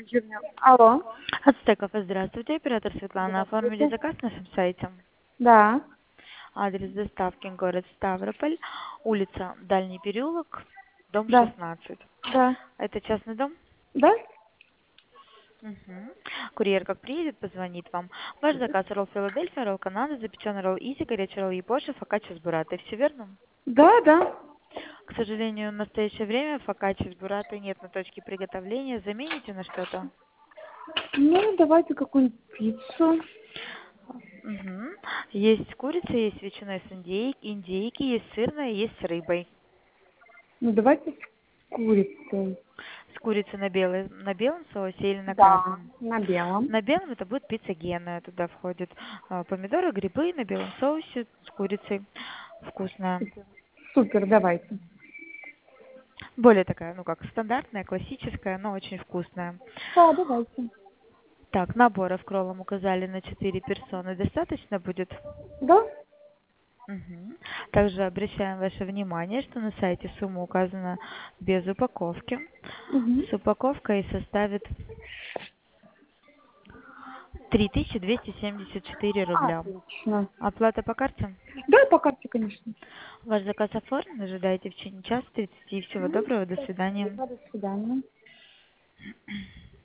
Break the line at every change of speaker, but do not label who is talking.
Алло.
От стеков, здравствуйте, оператор Светлана. Оформили
Здравствуйте.
заказ на нашем сайте.
Да.
Адрес доставки город Ставрополь, улица Дальний переулок, дом
Да.
16.
Да.
Это частный дом?
Да?
Угу. Курьер как приедет, позвонит вам. Ваш заказ ролл Филадельфия, ролл Канада, запеченный ролл Изи, горячий ролл Япоши, фокаччи с буратой. Все верно?
Да, да.
К сожалению, в настоящее время фокаччи с буратой нет на точке приготовления. Замените на что-то?
Ну, давайте какую-нибудь пиццу.
Угу. Есть с курицей, есть с ветчиной с индейки, есть сырная, есть с рыбой.
Ну, давайте с курицей.
С курицей на белом соусе или на
Да,
красном?
на белом.
На белом это будет пицца Гена. Туда входят помидоры, грибы на белом соусе с курицей. Вкусная.
Супер, давайте.
Более такая, ну как, стандартная, классическая, но очень вкусная.
Да, давайте.
Так, наборов к роллам указали на 4 персоны. Достаточно будет?
Да?
Мгм. Также обращаем ваше внимание, что на сайте сумма указана без упаковки.
Угу.
С упаковкой составит 3274 рубля.
Отлично.
Оплата по карте?
Да, по карте, конечно.
Ваш заказ оформлен, ожидайте в течение часа 30. Всего доброго, до свидания.
Спасибо, до свидания.